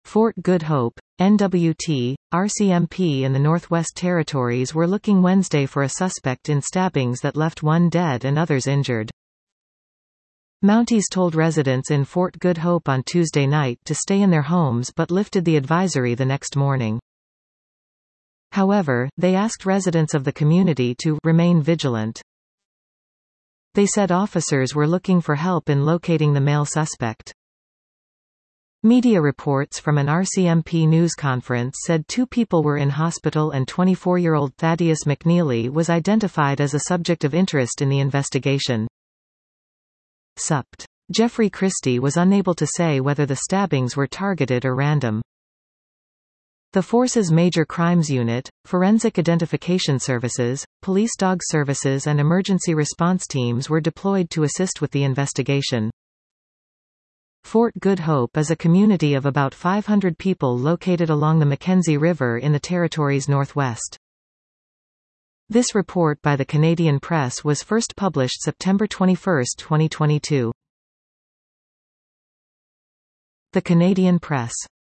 Fort Good Hope, NWT, RCMP and the Northwest Territories were looking Wednesday for a suspect in stabbings that left one dead and others injured. Mounties told residents in Fort Good Hope on Tuesday night to stay in their homes but lifted the advisory the next morning. However, they asked residents of the community to remain vigilant. They said officers were looking for help in locating the male suspect. Media reports from an RCMP news conference said 2 people were in hospital and 24-year-old Thaddeus McNeely was identified as a subject of interest in the investigation. Supt. Jeffrey Christie was unable to say whether the stabbings were targeted or random. The force's Major Crimes Unit, Forensic Identification Services, Police Dog Services and Emergency Response Teams were deployed to assist with the investigation. Fort Good Hope is a community of about 500 people located along the Mackenzie River in the Territory's northwest. This report by the Canadian Press was first published September 21, 2022. The Canadian Press.